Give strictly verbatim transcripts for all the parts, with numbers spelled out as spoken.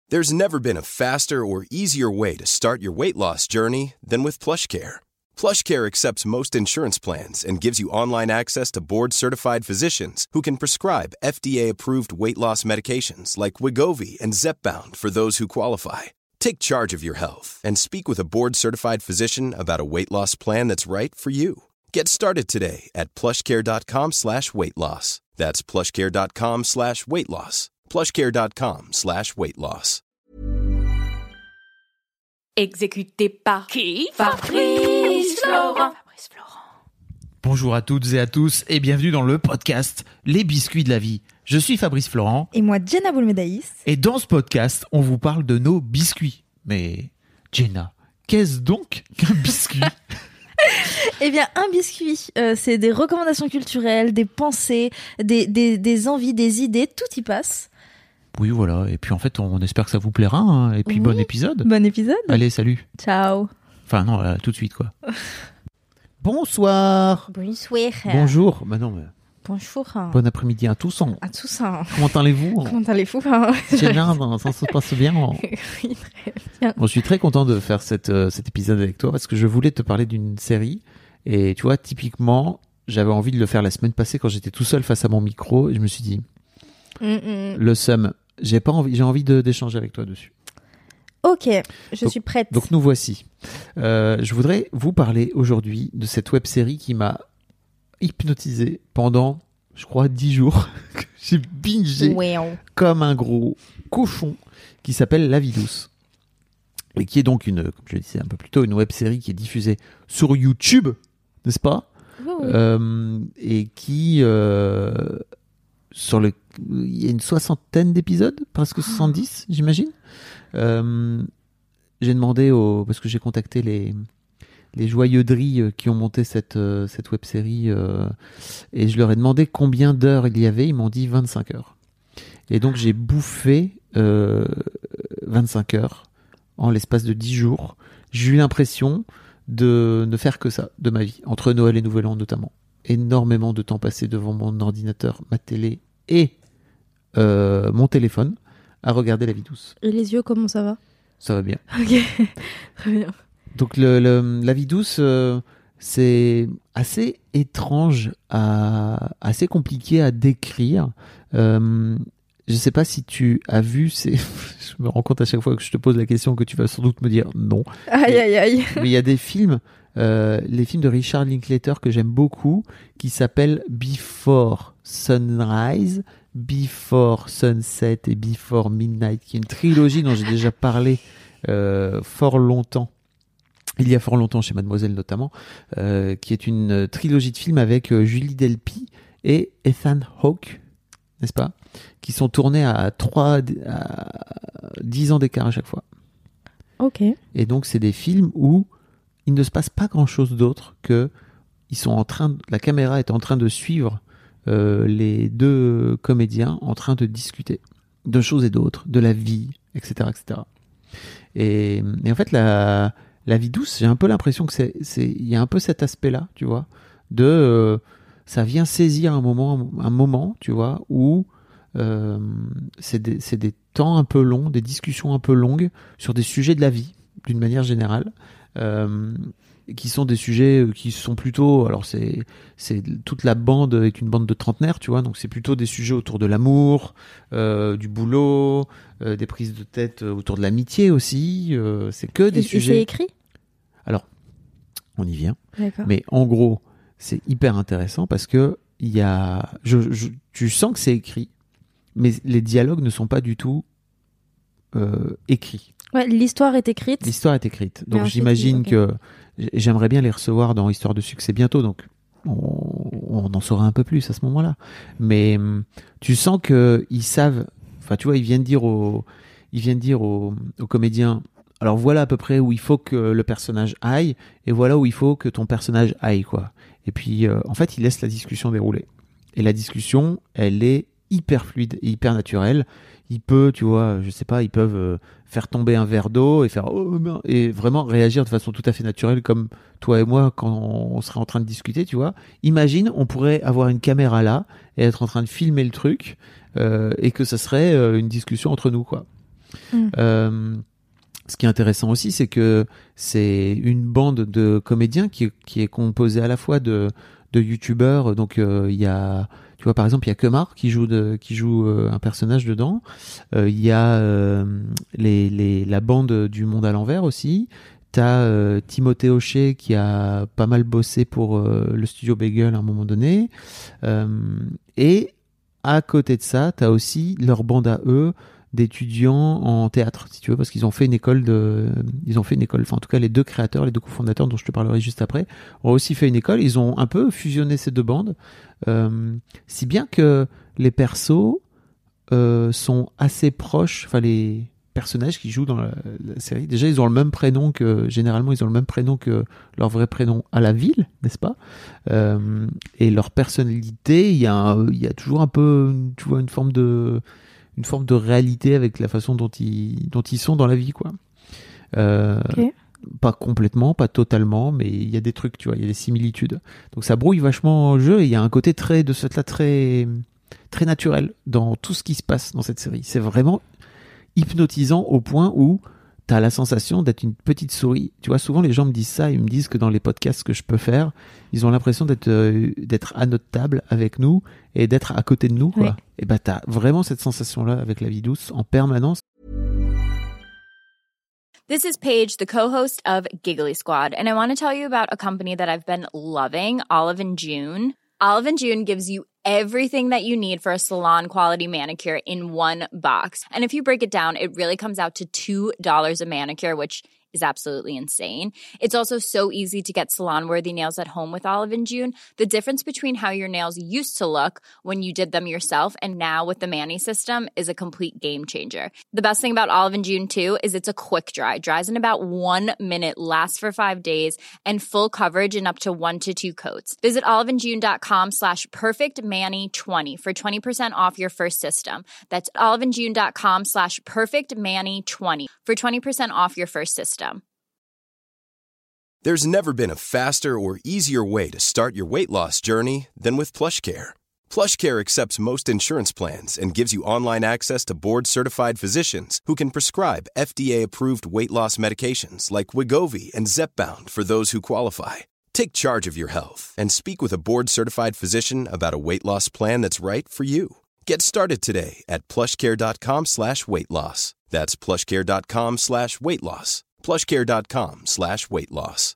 There's never been a faster or easier way to start your weight loss journey than with PlushCare. PlushCare accepts most insurance plans and gives you online access to board-certified physicians who can prescribe F D A-approved weight loss medications like Wegovy and Zepbound for those who qualify. Take charge of your health and speak with a board-certified physician about a weight loss plan that's right for you. Get started today at plushcare.com slash weight loss. That's plushcare.com slash weight loss. plushcare.com slash weight loss. Exécuté par qui? Fabrice Florent. Fabrice Florent. Bonjour à toutes et à tous et bienvenue dans le podcast Les Biscuits de la Vie. Je suis Fabrice Florent. Et moi, Jenna Boulmedaïs. Et dans ce podcast, on vous parle de nos biscuits. Mais Jenna, qu'est-ce donc qu'un biscuit? Eh bien, un biscuit, euh, c'est des recommandations culturelles, des pensées, des, des, des envies, des idées, tout y passe. Oui, voilà. Et puis en fait, on espère que ça vous plaira. Hein. Et puis oui. Bon épisode. Bon épisode. Allez, salut. Ciao. Enfin non, euh, tout de suite quoi. Bonsoir. Bonsoir. Bonjour. Bah non, mais... Bonjour. Bon après-midi à tous. En... À tous. Hein. Comment allez-vous? Comment allez-vous? Hein? C'est bien, ça se passe bien. En... Oui, très bien. Bon, je suis très content de faire cette, euh, cet épisode avec toi parce que je voulais te parler d'une série. Et tu vois, typiquement, j'avais envie de le faire la semaine passée quand j'étais tout seul face à mon micro. Et je me suis dit, Mm-mm. le seum, j'ai pas envie, j'ai envie de, d'échanger avec toi dessus. Ok, je donc, suis prête. Donc nous voici. Euh, je voudrais vous parler aujourd'hui de cette web-série qui m'a hypnotisé pendant, je crois, dix jours. J'ai bingé wow. comme un gros cochon qui s'appelle La Vie douce. Et qui est donc une, comme je le disais un peu plus tôt, une web-série qui est diffusée sur YouTube, n'est-ce pas? Oui, oui. Euh, et qui, euh, sur le, il y a une soixantaine d'épisodes, presque soixante-dix, j'imagine. Euh, j'ai demandé au, parce que j'ai contacté les, les joyeuderies qui ont monté cette, cette web-série, euh, et je leur ai demandé combien d'heures il y avait. Ils m'ont dit vingt-cinq heures. Et donc j'ai bouffé euh, vingt-cinq heures. En l'espace de dix jours, j'ai eu l'impression de ne faire que ça de ma vie, entre Noël et Nouvel An notamment. Énormément de temps passé devant mon ordinateur, ma télé et euh, mon téléphone à regarder La Vie douce. Et les yeux, comment ça va? Ça va bien. Ok, très bien. Donc le, le, La Vie douce, euh, c'est assez étrange, à, assez compliqué à décrire. Euh, Je ne sais pas si tu as vu, c'est... je me rends compte à chaque fois que je te pose la question que tu vas sans doute me dire non. Aïe, mais, aïe, aïe. Mais il y a des films, euh, les films de Richard Linklater que j'aime beaucoup, qui s'appellent Before Sunrise, Before Sunset et Before Midnight, qui est une trilogie dont j'ai déjà parlé euh, fort longtemps. Il y a fort longtemps chez Mademoiselle notamment, euh, qui est une trilogie de films avec euh, Julie Delpy et Ethan Hawke, n'est-ce pas, qui sont tournés à trois à dix ans d'écart à chaque fois. Ok. Et donc c'est des films où il ne se passe pas grand-chose d'autre que ils sont en train de, la caméra est en train de suivre euh, les deux comédiens en train de discuter de choses et d'autres, de la vie, et cetera, et cetera. Et, et en fait la la vie douce, j'ai un peu l'impression que c'est c'est il y a un peu cet aspect-là, tu vois, de euh, ça vient saisir un moment, un moment, tu vois, où euh, c'est, des, c'est des temps un peu longs, des discussions un peu longues sur des sujets de la vie, d'une manière générale, euh, qui sont des sujets qui sont plutôt, alors c'est, c'est toute la bande est une bande de trentenaires, tu vois, donc c'est plutôt des sujets autour de l'amour, euh, du boulot, euh, des prises de tête autour de l'amitié aussi, euh, c'est que des et, sujets. Et c'est écrit? Alors, on y vient. D'accord. Mais en gros, c'est hyper intéressant parce que il y a, je, je, tu sens que c'est écrit, mais les dialogues ne sont pas du tout euh, écrits. Ouais, l'histoire est écrite. L'histoire est écrite. Donc ensuite, j'imagine okay. que j'aimerais bien les recevoir dans Histoire de succès bientôt. Donc on, on en saura un peu plus à ce moment-là. Mais tu sens que ils savent. Enfin, tu vois, ils viennent dire aux, ils viennent dire aux, aux comédiens. Alors voilà à peu près où il faut que le personnage aille et voilà où il faut que ton personnage aille, quoi. Et puis euh, en fait, il laisse la discussion dérouler. Et la discussion, elle est hyper fluide et hyper naturelle. Il peut, tu vois, je sais pas, ils peuvent euh, faire tomber un verre d'eau et faire oh, et vraiment réagir de façon tout à fait naturelle comme toi et moi quand on serait en train de discuter, tu vois. Imagine, on pourrait avoir une caméra là et être en train de filmer le truc euh, et que ça serait euh, une discussion entre nous, quoi. Mm. Euh, ce qui est intéressant aussi, c'est que c'est une bande de comédiens qui, qui est composée à la fois de, de youtubeurs. Donc il euh, y a, tu vois, par exemple, il y a Kemar qui joue de, qui joue euh, un personnage dedans. Il euh, y a euh, les, les, la bande du Monde à l'envers aussi. T'as euh, Timothée Hochet qui a pas mal bossé pour euh, le studio Bagel à un moment donné. Euh, et à côté de ça, t'as aussi leur bande à eux d'étudiants en théâtre, si tu veux, parce qu'ils ont fait une école de, ils ont fait une école. Enfin, en tout cas, les deux créateurs, les deux cofondateurs, dont je te parlerai juste après, ont aussi fait une école. Ils ont un peu fusionné ces deux bandes, euh, si bien que les persos euh, sont assez proches. Enfin, les personnages qui jouent dans la, la série, déjà ils ont le même prénom que généralement ils ont le même prénom que leur vrai prénom à la ville, n'est-ce pas, euh, et leur personnalité, il y a un, il y a toujours un peu, tu vois, une forme de une forme de réalité avec la façon dont ils dont ils sont dans la vie, quoi. Euh, okay. Pas complètement, pas totalement, mais il y a des trucs, tu vois, il y a des similitudes. Donc ça brouille vachement le jeu et il y a un côté très de ce là très très naturel dans tout ce qui se passe dans cette série. C'est vraiment hypnotisant au point où tu as la sensation d'être une petite souris. Tu vois, souvent les gens me disent ça, ils me disent que dans les podcasts que je peux faire, ils ont l'impression d'être, euh, d'être à notre table avec nous et d'être à côté de nous, quoi. Oui. Et bah tu as vraiment cette sensation-là avec La Vie douce en permanence. This is Paige, the co-host of Giggly Squad, and I want to tell you about a company that I've been loving, Olive and June. Olive and June gives you everything that you need for a salon-quality manicure in one box. And if you break it down, it really comes out to two dollars a manicure, which is absolutely insane. It's also so easy to get salon-worthy nails at home with Olive and June. The difference between how your nails used to look when you did them yourself and now with the Mani system is a complete game changer. The best thing about Olive and June, too, is it's a quick dry. Dries in about one minute, lasts for five days, and full coverage in up to one to two coats. Visit oliveandjune.com slash perfectmani20 for twenty percent off your first system. That's oliveandjune.com slash perfectmani20 for twenty percent off your first system. There's never been a faster or easier way to start your weight loss journey than with PlushCare. PlushCare accepts most insurance plans and gives you online access to board-certified physicians who can prescribe F D A-approved weight loss medications like Wegovy and Zepbound for those who qualify. Take charge of your health and speak with a board-certified physician about a weight loss plan that's right for you. Get started today at plushcare.com slash weight loss. That's plushcare.com slash weight loss. plushcare.com slash weight loss.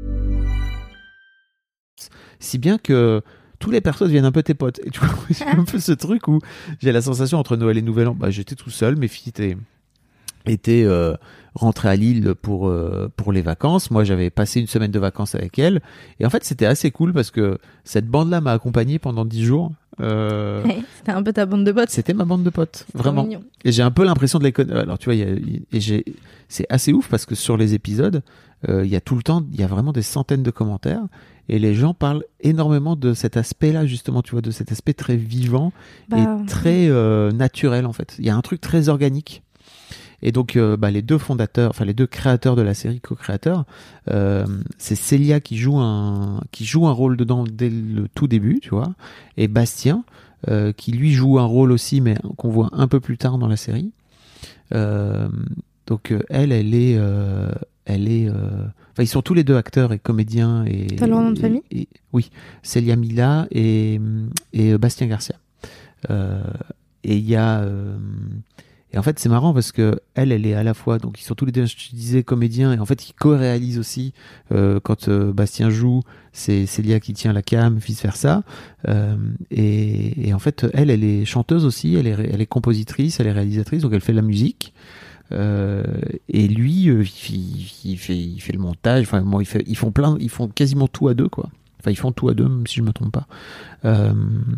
Si bien que tous les persos deviennent un peu tes potes. Et tu vois, j'ai un peu ce truc où j'ai la sensation entre Noël et Nouvel An, bah, j'étais tout seul, mes filles étaient, étaient euh, rentrées à Lille pour, euh, pour les vacances. Moi, j'avais passé une semaine de vacances avec elles. Et en fait, c'était assez cool parce que cette bande-là m'a accompagné pendant dix jours. Euh, hey, c'était un peu ta bande de potes. C'était ma bande de potes, vraiment. Et j'ai un peu l'impression de les connaître. Alors tu vois, y a, et j'ai, c'est assez ouf parce que sur les épisodes, il euh, y a tout le temps, il y a vraiment des centaines de commentaires et les gens parlent énormément de cet aspect-là, justement, tu vois, de cet aspect très vivant bah, et très euh, naturel en fait. Il y a un truc très organique. Et donc, euh, bah, les deux fondateurs, enfin les deux créateurs de la série, co-créateurs, euh, c'est Célia qui joue un qui joue un rôle dedans dès le tout début, tu vois, et Bastien euh, qui lui joue un rôle aussi, mais qu'on voit un peu plus tard dans la série. Euh, donc euh, elle, elle est, euh, elle est, euh... enfin ils sont tous les deux acteurs et comédiens et. T'as leur nom de famille ? et, et, Oui, Célia Mila et et Bastien Garcia. Euh, et il y a euh, Et en fait, c'est marrant parce que elle, elle est à la fois, donc ils sont tous les deux, je te disais, comédiens, et en fait, ils co-réalisent aussi. Euh, quand euh, Bastien joue, c'est Célia qui tient la cam, vice versa. Euh, et, et en fait, elle, elle est chanteuse aussi, elle est, elle est compositrice, elle est réalisatrice, donc elle fait de la musique. Euh, et lui, euh, il, il fait, il fait le montage. Enfin, bon, il fait, ils font plein, ils font quasiment tout à deux, quoi. Enfin, ils font tout à deux, même si je me trompe pas. Euh,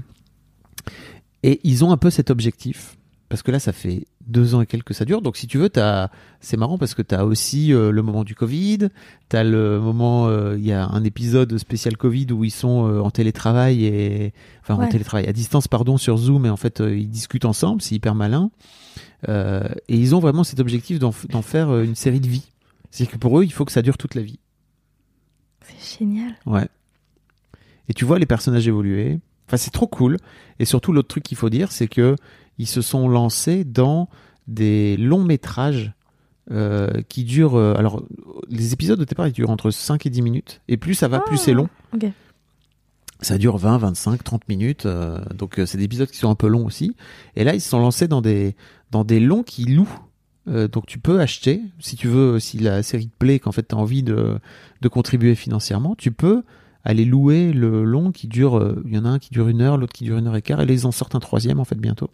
et ils ont un peu cet objectif. Parce que là, ça fait deux ans et quelques que ça dure. Donc, si tu veux, t'as... c'est marrant parce que tu as aussi euh, le moment du Covid. Tu as le moment... Il euh, y a un épisode spécial Covid où ils sont euh, en télétravail et... Enfin, ouais. en télétravail, à distance, pardon, sur Zoom. Et en fait, euh, ils discutent ensemble. C'est hyper malin. Euh, et ils ont vraiment cet objectif d'en, d'en faire euh, une série de vie. C'est-à-dire que pour eux, il faut que ça dure toute la vie. C'est génial. Ouais. Et tu vois les personnages évoluer. Enfin, c'est trop cool. Et surtout, l'autre truc qu'il faut dire, c'est que ils se sont lancés dans des longs métrages euh, qui durent. Euh, alors, les épisodes au départ, ils durent entre cinq et dix minutes. Et plus ça va, Ah, plus c'est long. ok. Ça dure vingt, vingt-cinq, trente minutes. Euh, donc, euh, c'est des épisodes qui sont un peu longs aussi. Et là, ils se sont lancés dans des, dans des longs qui louent. Euh, donc, tu peux acheter, si tu veux, si la série te plaît, qu'en fait, tu as envie de, de contribuer financièrement, tu peux aller louer le long qui dure. Il euh, y en a un qui dure une heure, l'autre qui dure une heure et quart. Et là, ils en sortent un troisième, en fait, bientôt.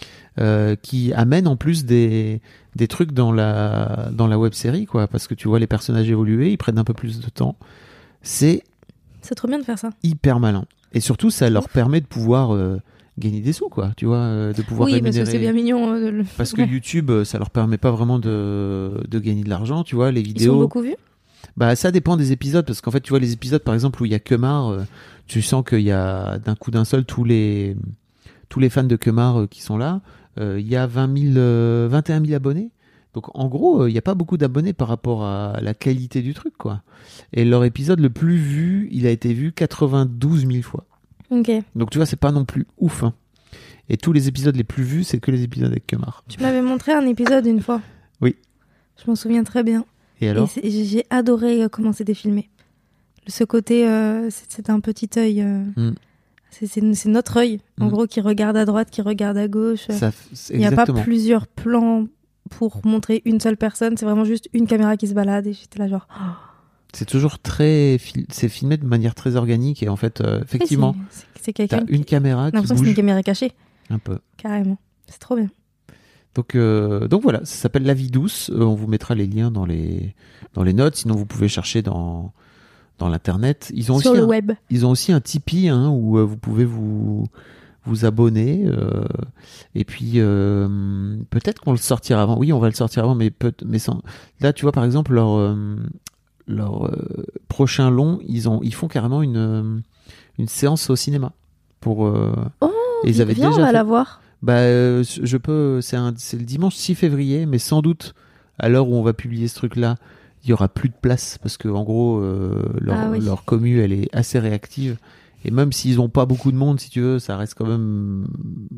Euh, qui amène en plus des, des trucs dans la, dans la web-série, quoi. Parce que tu vois les personnages évoluer, ils prennent un peu plus de temps. C'est C'est trop bien de faire ça. hyper malin. Et surtout, ça leur permet de pouvoir euh, gagner des sous, quoi. Tu vois, euh, de pouvoir Oui, rémunérer. parce que c'est bien mignon. euh, le- Parce que Ouais. YouTube, euh, ça leur permet pas vraiment de, de gagner de l'argent, tu vois. Les Ils sont vidéos. beaucoup vus. Bah, ça dépend des épisodes, parce qu'en fait, tu vois, les épisodes, par exemple, où il y a Kemar, euh, tu sens qu'il y a d'un coup d'un seul tous les, tous les fans de Kemar euh, qui sont là. Euh, Il y a vingt mille, euh, vingt et un mille abonnés. Donc, en gros, euh, il n'y a pas beaucoup d'abonnés par rapport à la qualité du truc, quoi. Et leur épisode le plus vu, il a été vu quatre-vingt-douze mille fois. Ok. Donc, tu vois, c'est pas non plus ouf, hein. Et tous les épisodes les plus vus, c'est que les épisodes avec Kemar. Tu m'avais montré un épisode une fois. Oui. Je m'en souviens très bien. Et alors? Et c'est- j'ai j'ai adoré euh, comment c'était filmé. Ce côté, euh, c'est c'est un petit œil. euh, Mm. c'est- C'est c'est notre œil, en Mm. gros, qui regarde à droite, qui regarde à gauche. Ça, c'est Il n'y a pas exactement. plusieurs plans pour montrer une seule personne. C'est vraiment juste une caméra qui se balade. Et j'étais là genre... oh. C'est toujours très, fil- c'est filmé de manière très organique et en fait, euh, effectivement, Oui, c'est- c'est- c'est t'as quelqu'un une qui... caméra J'ai qui l'impression que c'est bouge une caméra cachée, un peu. carrément. C'est trop bien. Donc, euh, donc voilà, ça s'appelle La Vie Douce. Euh, on vous mettra les liens dans les dans les notes. Sinon, vous pouvez chercher dans dans l'internet. Ils ont Sur aussi le un, web. ils ont aussi un Tipeee hein, où euh, vous pouvez vous vous abonner. euh, et puis euh, peut-être qu'on le sortira avant. Oui, on va le sortir avant, mais peut mais sans. Là, tu vois par exemple leur euh, leur euh, prochain long, ils ont ils font carrément une euh, une séance au cinéma pour. Euh, Oh, et ils avaient viens, déjà on va fait- la voir. Bah, euh, je peux. C'est un, c'est le dimanche six février, mais sans doute à l'heure où on va publier ce truc-là, il y aura plus de place parce que en gros, euh, leur, Ah oui. leur commu, elle est assez réactive. Et même s'ils ont pas beaucoup de monde, si tu veux, ça reste quand même.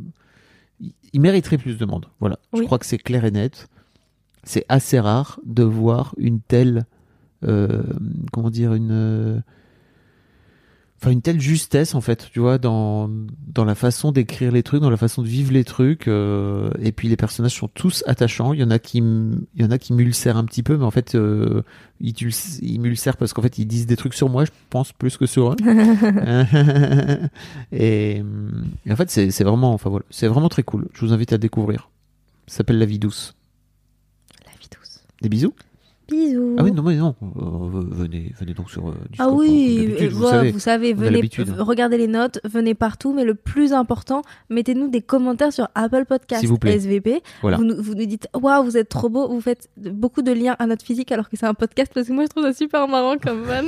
Ils- Ils mériteraient plus de monde. Voilà. Je Oui. crois que c'est clair et net. C'est assez rare de voir une telle, euh, comment dire, une. euh, Enfin, une telle justesse, en fait, tu vois, dans, dans la façon d'écrire les trucs, dans la façon de vivre les trucs. euh, et puis, les personnages sont tous attachants. Il y en a qui, m- il y en a qui m'ulcèrent un petit peu, mais en fait, euh, ils, t'ulc- ils m'ulcèrent parce qu'en fait, ils disent des trucs sur moi, je pense, plus que sur eux. et, et en fait, c'est, c'est vraiment, enfin voilà, c'est vraiment très cool. Je vous invite à découvrir. Ça s'appelle La Vie Douce. La vie douce. Des bisous? Bisous. Ah oui, non, mais non. Euh, venez, venez donc sur euh, Ah Discord, oui, comme d'habitude, euh, vous voilà, savez. vous savez, on a venez, l'habitude. v- regardez les notes, venez partout, mais le plus important, mettez-nous des commentaires sur Apple Podcast, S'il vous plaît. S V P. Voilà. Vous, nous- vous nous dites, waouh, vous êtes trop beau, vous faites de- beaucoup de liens à notre physique alors que c'est un podcast, parce que moi je trouve ça super marrant comme van.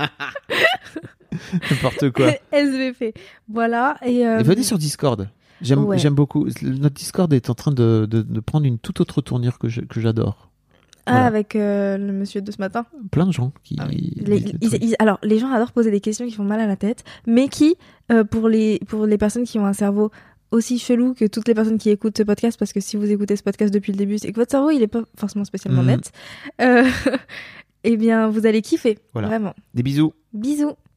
N'importe quoi. S V P. Voilà. Et, euh, Et venez sur Discord. J'aime, Ouais. j'aime beaucoup. Notre Discord est en train de, de, de prendre une toute autre tournure que, je- que j'adore. Ah, Voilà. avec euh, le monsieur de ce matin. Plein de gens qui. Ah oui. disent Les- des ils- trucs. ils- alors, les gens adorent poser des questions qui font mal à la tête, mais qui, euh, pour, les, pour les personnes qui ont un cerveau aussi chelou que toutes les personnes qui écoutent ce podcast, parce que si vous écoutez ce podcast depuis le début, c'est que votre cerveau, il est pas forcément spécialement Mhm. net, euh, eh bien, vous allez kiffer. Voilà. Vraiment. Des bisous. Bisous.